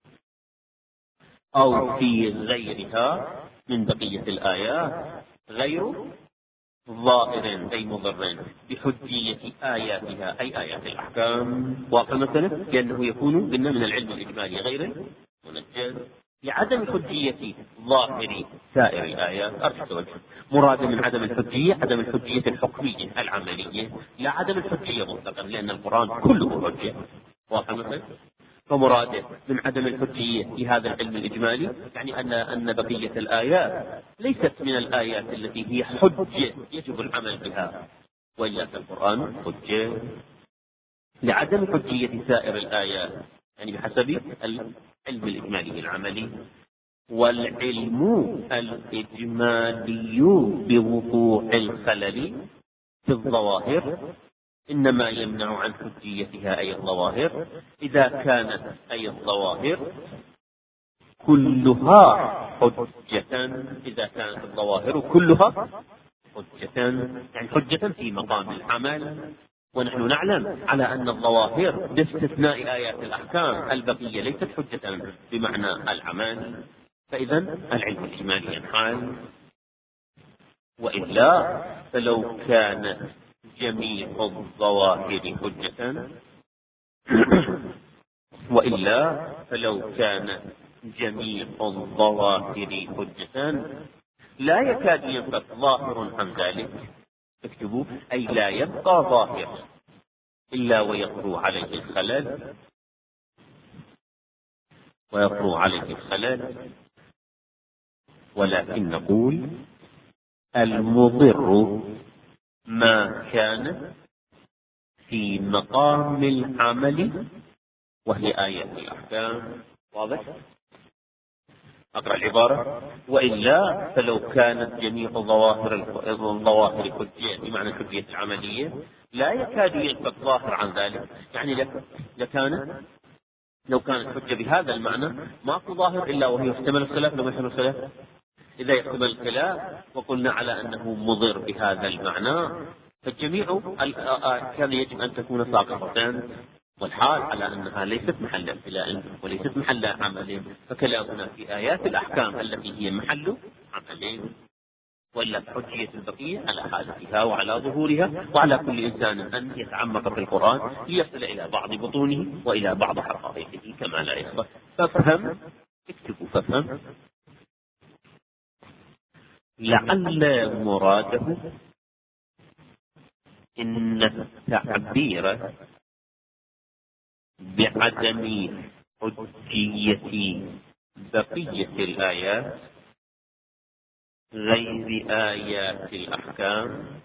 S1: أو في غيرها من بقية الآيات غير ظاهر أي مضر بحجية آياتها أي آيات الأحكام. واقع مثلا لأنه يكون قلنا من العلم الإجمالي غير منجز لعدم حجية ظاهر سائر الآيات. أرجح وجه مراد من عدم الحجية عدم الحجية الحكمية العملية، لا عدم الحجية مطلقا، لأن القرآن كله حجة. واقع مثلا فمراده من عدم الحجية في هذا العلم الإجمالي يعني أن أن بقية الآيات ليست من الآيات التي هي حجة يجب العمل بها، وإلا فالقرآن حجة لعدم حجية سائر الآيات يعني بحسب العلم الإجمالي العملي. والعلم الإجمالي بوقوع الخلل في الظواهر إنما يمنع عن حجيتها أي الظواهر إذا كانت أي الظواهر كلها حجة إذا كانت الظواهر كلها حجة يعني حجة في مقام العمل. ونحن نعلم على أن الظواهر باستثناء آيات الأحكام البقية ليست حجة بمعنى العمل، فإذا العلم الإجمالي ينحل. وإلا فلو كانت جميع الظواهر حجة وإلا فلو كان جميع الظواهر حجة لا يكاد ينفك ظاهر عن ذلك. اكتبوا أي لا يبقى ظاهر إلا ويطرو عليه الخلل ويطرو عليه الخلل. ولكن نقول المضر ما كان في مقام العمل وهي آيات الأحكام. واضح؟ أقرأ العبارة. وإلا فلو كانت جميع ظواهر الظواهر حجية بمعنى الحجية العملية لا يكاد ينفك ظاهر عن ذلك، يعني لكان لو كانت حجة بهذا المعنى ماكو ظاهر إلا وهي يحتمل الخلاف لو ما يحتمل الخلاف. إذا يحتمل الخلاف وقلنا على أنه مضر بهذا المعنى فالجميع كان يجب أن تكون ساقطة، والحال على أنها ليست محل ابتلاء وليست محل عمل، فكلامنا في آيات الأحكام التي هي محل عمل. ولا حجية البقية على حالتها وعلى ظهورها، وعلى كل إنسان أن يتعمق في القرآن ليصل إلى بعض بطونه وإلى بعض حقائقه كما لا يخفى. فافهم اكتبوا فافهم لعل مراده إن التعبير بعدم حجية بقية الآيات غير آيات الأحكام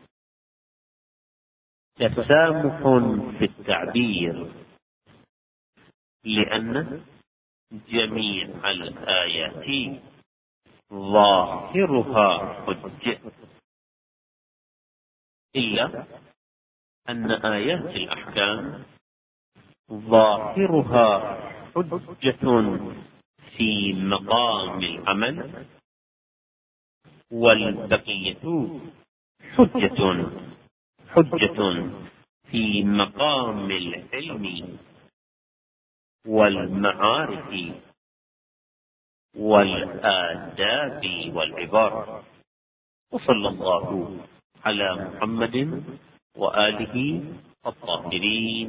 S1: تسامح في التعبير، لأن جميع الآيات ظاهرها حجة، إلا أن آيات الأحكام ظاهرها حجة في مقام العمل، والبقية حجة حجة في مقام العلم والمعارف والآداب والعبر. وصلى الله على محمد وآله الطاهرين.